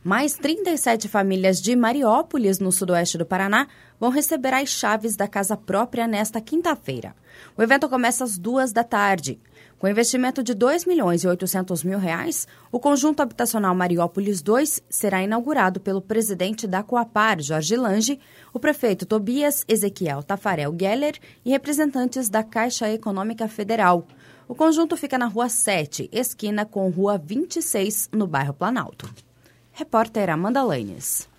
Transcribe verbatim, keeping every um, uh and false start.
Mais trinta e sete famílias de Mariópolis, no sudoeste do Paraná, vão receber as chaves da casa própria nesta quinta-feira. O evento começa às duas da tarde. Com investimento de dois milhões e oitocentos mil reais, o conjunto habitacional Mariópolis dois será inaugurado pelo presidente da Coapar, Jorge Lange, o prefeito Tobias Ezequiel Tafarel Geller e representantes da Caixa Econômica Federal. O conjunto fica na Rua sete, esquina com Rua vinte e seis, no bairro Planalto. Repórter Amanda Lanes.